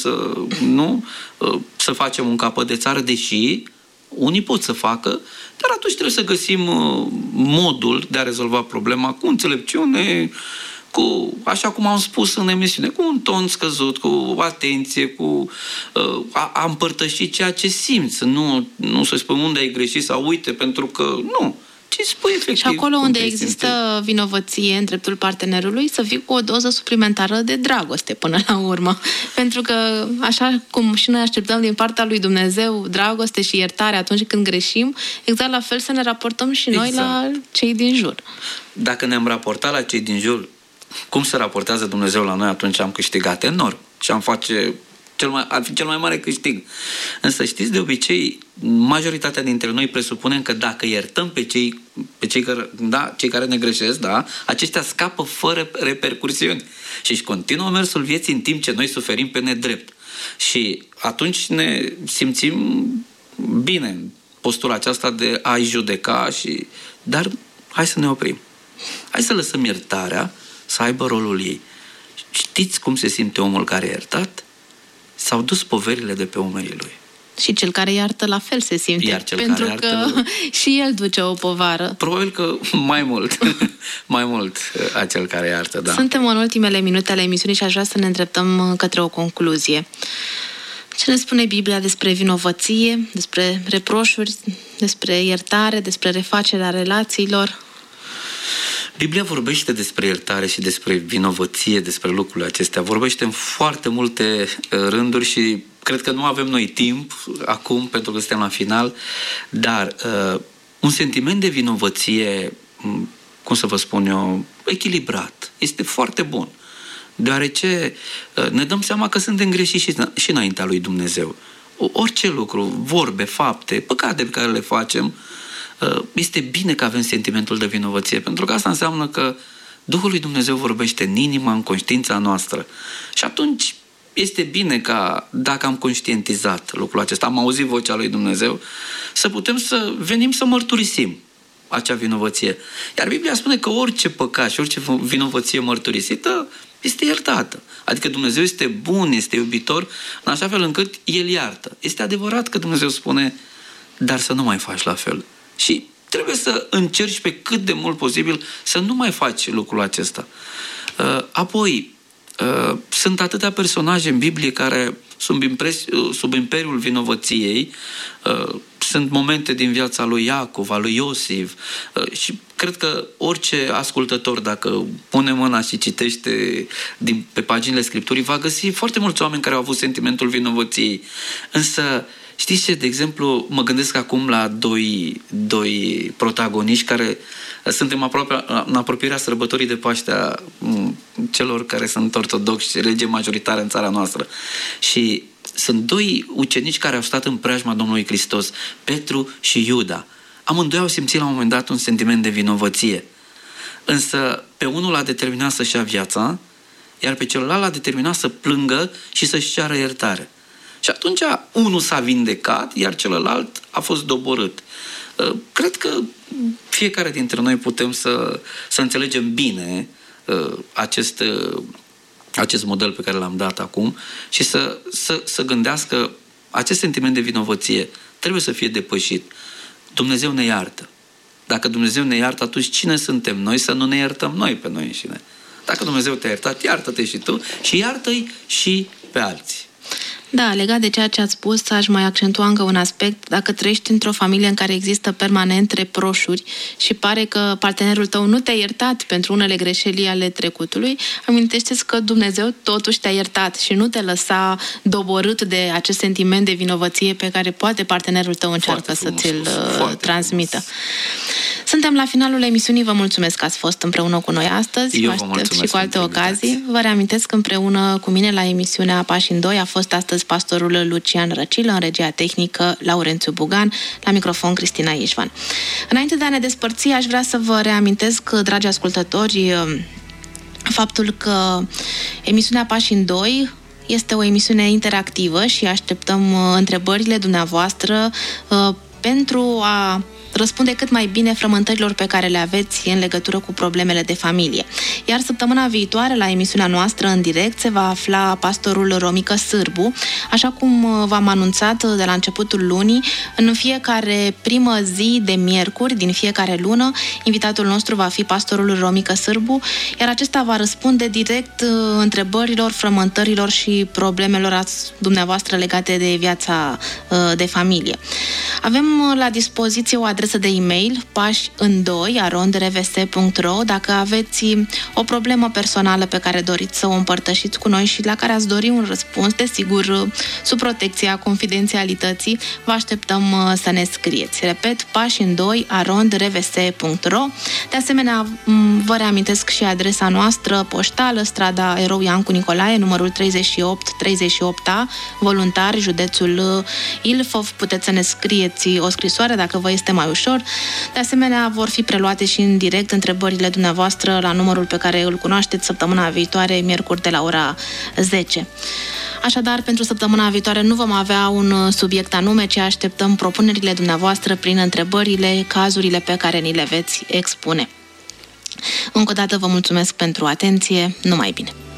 să facem un capăt de țară, deși unii pot să facă, dar atunci trebuie să găsim modul de a rezolva problema cu înțelepciune, așa cum am spus în emisiune, cu un ton scăzut, cu atenție, cu a împărtăși ceea ce simți, nu să spui unde ai greșit sau uite, pentru că nu, ci spui efectiv. Și acolo unde există vinovăție în dreptul partenerului, să fii cu o doză suplimentară de dragoste până la urmă. Pentru că, așa cum și noi așteptăm din partea lui Dumnezeu dragoste și iertare atunci când greșim, exact la fel să ne raportăm și noi la cei din jur. Dacă ne-am raportat la cei din jur, cum se raportează Dumnezeu la noi, atunci am câștigat enorm și ar fi cel mai mare câștig. Însă știți, de obicei, majoritatea dintre noi presupunem că dacă iertăm pe cei care ne greșesc, aceștia scapă fără repercursiuni și își continuă mersul vieții în timp ce noi suferim pe nedrept. Și atunci ne simțim bine în postura aceasta de a-i judeca dar hai să ne oprim. Hai să lăsăm iertarea să aibă rolul ei. Știți cum se simte omul care e iertat? S-au dus poverile de pe umerii lui. Și cel care iartă la fel se simte, pentru că și el duce o povară. Probabil că mai mult acel care iartă, da. Suntem în ultimele minute ale emisiunii și aș vrea să ne îndreptăm către o concluzie. Ce ne spune Biblia despre vinovăție, despre reproșuri, despre iertare, despre refacerea relațiilor? Biblia vorbește despre iertare și despre vinovăție, despre lucrurile acestea. Vorbește în foarte multe rânduri și cred că nu avem noi timp acum, pentru că suntem la final, dar un sentiment de vinovăție, cum să vă spun eu, echilibrat, este foarte bun. Deoarece ne dăm seama că suntem greșiți și înaintea lui Dumnezeu. Orice lucru, vorbe, fapte, păcate pe care le facem, este bine că avem sentimentul de vinovăție, pentru că asta înseamnă că Duhul lui Dumnezeu vorbește în inima, în conștiința noastră. Și atunci este bine ca, dacă am conștientizat lucrul acesta, am auzit vocea lui Dumnezeu, să putem să venim să mărturisim acea vinovăție. Iar Biblia spune că orice păcat și orice vinovăție mărturisită este iertată. Adică Dumnezeu este bun, este iubitor, în așa fel încât El iartă. Este adevărat că Dumnezeu spune, dar să nu mai faci la fel. Și trebuie să încerci pe cât de mult posibil să nu mai faci lucrul acesta. Apoi, sunt atâtea personaje în Biblie care sub imperiul vinovăției. Sunt momente din viața lui Iacov, a lui Iosif și cred că orice ascultător, dacă pune mâna și citește pe paginile Scripturii, va găsi foarte mulți oameni care au avut sentimentul vinovăției. Însă, știți ce? De exemplu, mă gândesc acum la doi protagoniști care suntem aproape în apropierea sărbătorii de Paște a celor care sunt ortodoxi, religie majoritară în țara noastră. Și sunt doi ucenici care au stat în preajma Domnului Hristos, Petru și Iuda. Amândoi au simțit la un moment dat un sentiment de vinovăție. Însă pe unul l-a determinat să-și ia viața, iar pe celălalt l-a determinat să plângă și să-și ceară iertare. Și atunci unul s-a vindecat, iar celălalt a fost doborât. Cred că fiecare dintre noi putem să înțelegem bine acest model pe care l-am dat acum și să gândească acest sentiment de vinovăție trebuie să fie depășit. Dumnezeu ne iartă. Dacă Dumnezeu ne iartă, atunci cine suntem noi să nu ne iertăm noi pe noi înșine? Dacă Dumnezeu te-a iertat, iartă-te și tu și iartă-i și pe alții. Da, legat de ceea ce ați spus, aș mai accentua încă un aspect. Dacă trăiești într-o familie în care există permanent reproșuri și pare că partenerul tău nu te-a iertat pentru unele greșeli ale trecutului, amintește-ți că Dumnezeu totuși te-a iertat și nu te lăsa doborât de acest sentiment de vinovăție pe care poate partenerul tău încearcă să ți-l transmită. Suntem la finalul emisiunii. Vă mulțumesc că ați fost împreună cu noi astăzi. Eu vă mulțumesc și cu alte ocazii. Vă reamintesc că împreună cu mine la emisiunea Pași în Doi a fost astăzi pastorul Lucian Răcilă, în regia tehnică Laurențiu Bugan, la microfon Cristina Ișvan. Înainte de a ne despărți, aș vrea să vă reamintesc, dragi ascultători, faptul că emisiunea Pași în Doi este o emisiune interactivă și așteptăm întrebările dumneavoastră pentru a răspunde cât mai bine frământărilor pe care le aveți în legătură cu problemele de familie. Iar săptămâna viitoare, la emisiunea noastră în direct, se va afla pastorul Romică Sârbu. Așa cum v-am anunțat de la începutul lunii, în fiecare primă zi de miercuri din fiecare lună, invitatul nostru va fi pastorul Romică Sârbu, iar acesta va răspunde direct întrebărilor, frământărilor și problemelor dumneavoastră legate de viața de familie. Avem la dispoziție o adresă de e-mail, pași-în-2@rvs.ro, dacă aveți o problemă personală pe care doriți să o împărtășiți cu noi și la care ați dori un răspuns, desigur, sub protecția confidențialității, vă așteptăm să ne scrieți. Repet, pași-în-2@rvs.ro. De asemenea, vă reamintesc și adresa noastră poștală, strada Erou Iancu Nicolae, numărul 3838A, Voluntari, județul Ilfov. Puteți să ne scrieți o scrisoare dacă vă este mai ușor. De asemenea, vor fi preluate și în direct întrebările dumneavoastră la numărul pe care îl cunoașteți săptămâna viitoare, miercuri de la ora 10. Așadar, pentru săptămâna viitoare nu vom avea un subiect anume, ci așteptăm propunerile dumneavoastră prin întrebările, cazurile pe care ni le veți expune. Încă o dată vă mulțumesc pentru atenție, numai bine!